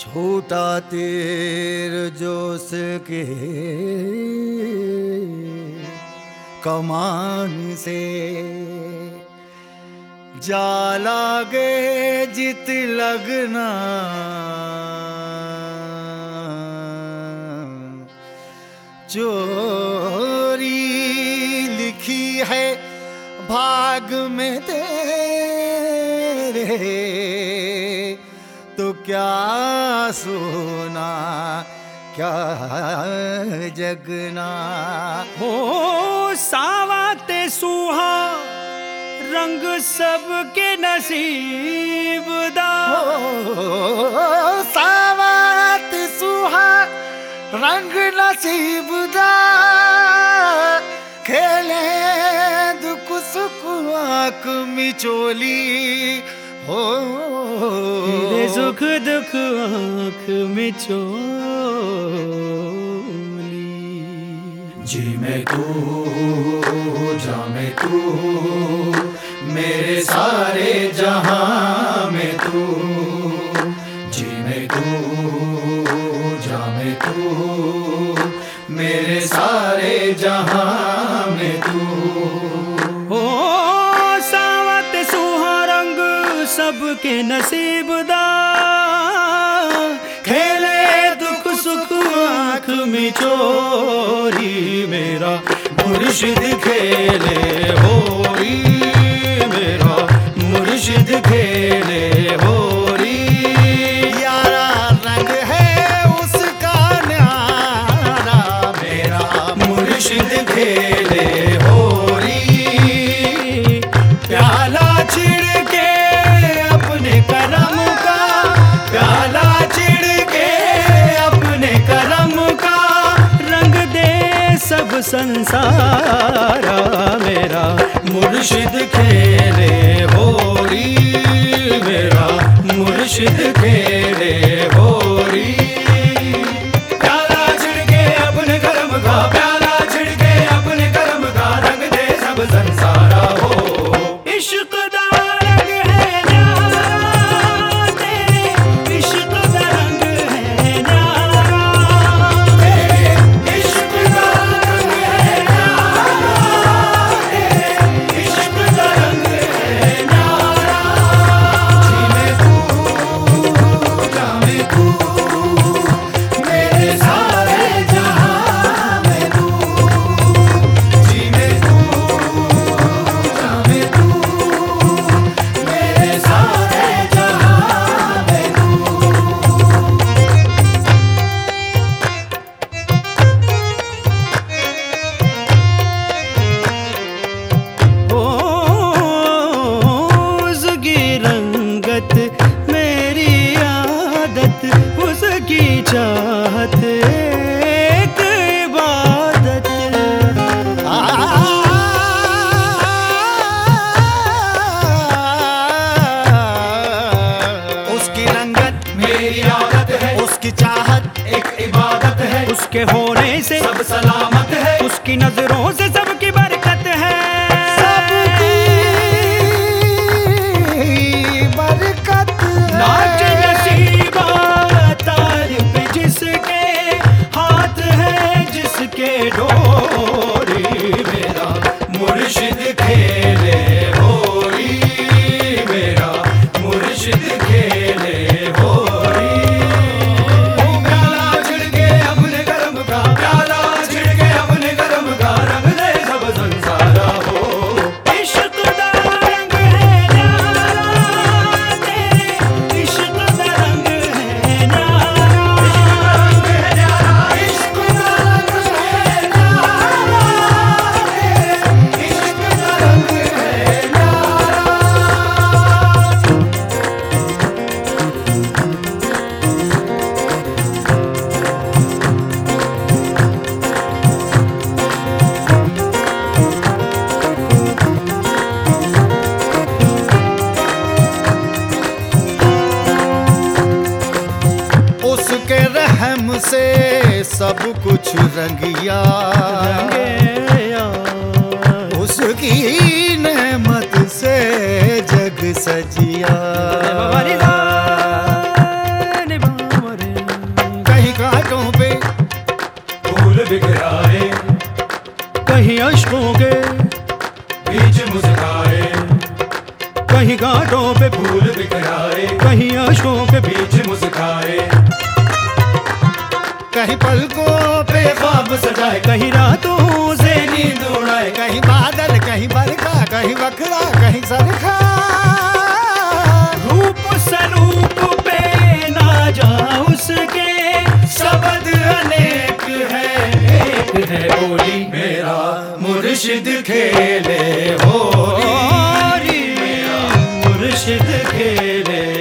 छोटा तीर जोश के कमान से जा लागे जित लगना, चोरी लिखी है भाग में तेरे, तो क्या सोना क्या जगना। हो सावाते सुहा रंग सबके नसीब दा, सावात सुहा रंग नसीब दा, खेले दुख सुख आँख मिचोली हो, तेरे सुख दुख आँख में चोली। जी मैं तू जा मैं तू, मेरे सारे जहां में तू। जी मैं तू जा मैं तू, मेरे सारे जहां में तू। हो सावत सुहा रंग सबके नसीब दा, खेले दुख सुख आँख में चोरी। मेरा मुर्शिद खेले होरी, मेरा मुर्शिद खेले होरी। यारा रंग है उसका न्यारा, मेरा मुर्शिद खेले होरी। प्याला छिड़के अपने करम का, प्याला छिड़के अपने करम का, रंग दे सब संसारा। मेरा मुर्शिद खेले होरी, मेरा मुर्शिद खेले होरी। प्याला छिड़के अपने करम का, प्याला छिड़के अपने करम का, रंग दे सब संसारा। हो इश्क दा रंग है न्यारा, तेरे इश्क दा रंग है न्यारा, तेरे इश्क दा रंग है न्यारा, तेरे इश्क दा रंग है न्यारा। जी मैं तू जा मैं तू, मेरे सारे जहां में तू। जी मैं तू जा मैं तू, मेरे सारे जहां में तू। हो उसकी रंगत मेरी आदत, उसकी चाहत एक इबादत। उसकी रंगत मेरी आदत है, उसकी चाहत एक इबादत है। उसके होने से सब सलामत है, उसकी नजरों से सबकी बरकत है। सबकी बरकत नाच नसीबा तारीफ जिसके हाथ है, जिसके डोरी। मेरा मुर्शिद खेले होरी, मेरा मुर्शिद खेले होरी। ओ प्याला छिड़के अपने करम का, प्याला छिड़के अपने करम का, रंग दे सब संसारा। हो इश्क दा रंग है न्यारा, तेरे इश्क दा रंग है न्यारा, इश्क का रंग है न्यारा, इश्क का रंग है न्यारा। उसके रहम से सब कुछ रंगिया, उसकी नेमत से जग सजिया। बिखराए, कहीं अश्कों के बीच मुस्काए, कहीं घाटों पे फूल बिखराए, कहीं अश्कों के बीच मुस्काए, कहीं पलकों पे ख्वाब सजाए, कहीं रातों से नींद उड़ाए, कहीं बादल कहीं बरखा कहीं बखरा कहीं सरखा। रूप स्वरूप पे ना जा उसके, शब्द अनेक है, एक है बोली, मेरा मुर्शिद खेले होली, मेरा मुर्शिद खेले